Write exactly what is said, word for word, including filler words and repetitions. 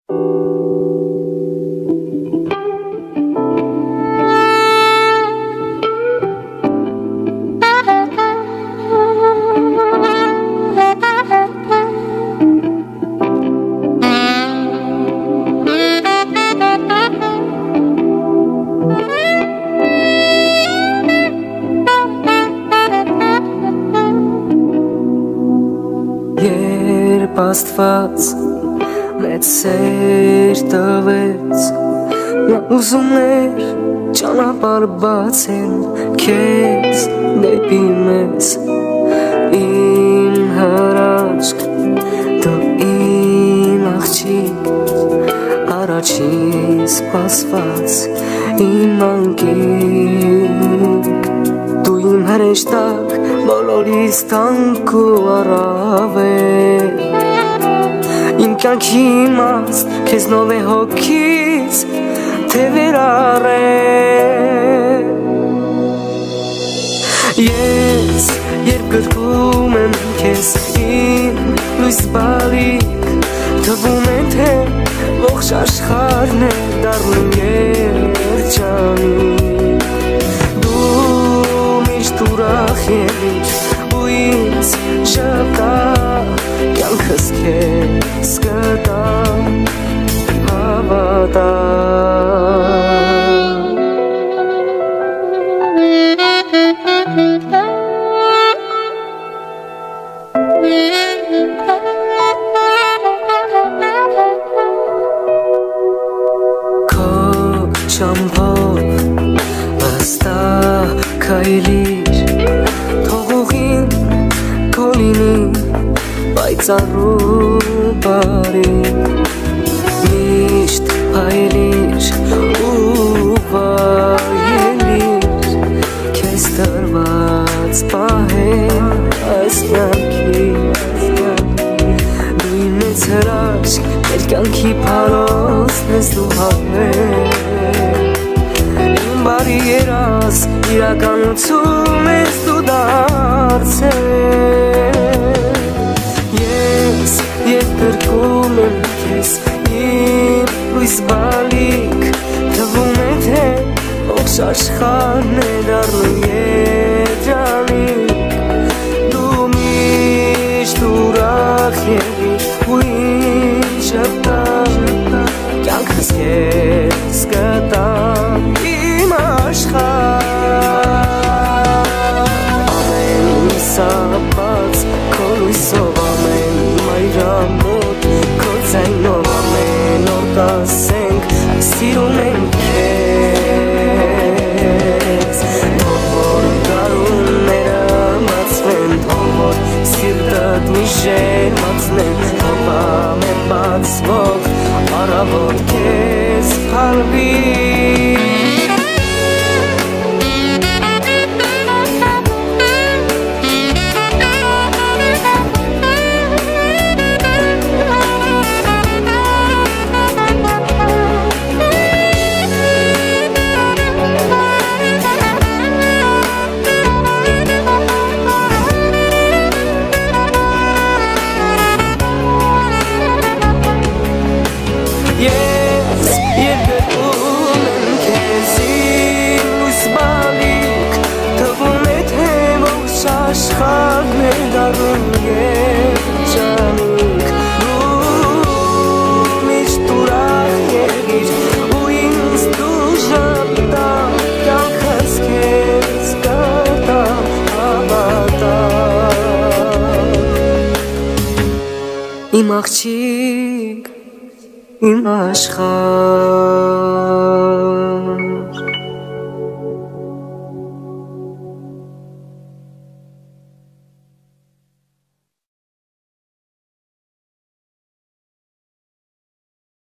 Աստված մեծ սեր տվեց, նա ուզում էր ճանապարհ բացել քեզ դեպի մեզ, իմ հրաշք, դու իմ աղջիկ, առաջին սպասված իմ անկիկ, դու իմ հրեշտակ, բոլորիս թանկ ու առավել, իմ կյանքի իմաստ, քեզնով է հոգիս, թե վերառել Ես երբ գրկում եմ քեզ իմ լույս բալիկ, թվում է թե ողջ աշխարհն է դառնում երջանիկ, դու միշտ ուրախ եղիր ու ինձ շպտա կյանքս քեզ կտամ հավատամ Քո ճամփով վստահ քայլիր թողողին քո լինի Պայծառու բարի միշտ հայլիր ու վայելիր քեզ տրված պահել այս կյանքի դու իմ մեծ հրաշք մեր կյանքի փարոսն ես դու հավել իմ բարի երազ իրականություն ես դու դարձել Երբ գրկում եմ քեզ իմ լույս բալիկ, թվում է թե ողջ աշխարհն է դառնում երջանիկ, դու միշտ ուրախ եղիր ու ինձ շպտա կյանքս քեզ կտամ իմ աշխարհ ամեն սապած քո լույսով Մայրամոտ քո ձայնով ամեն օր կասենք սիրում ենք քեզ Թող որ գարունները մացվեն Թող որ սիրտդ մի շերմացնեն Թող ամեն բացվող առավոտ քեզ փարվի Ես երբ գրկում եմ քեզ իմ լույս բալիկ, թվում է թե ողջ աշխարհն է դառնում երջանիկ, դու միշտ ուրախ եղիր ու ինձ դու շպտա կյանքս քեզ կտամ հավատամ Իմ աղջիկ Իմ աշխարհ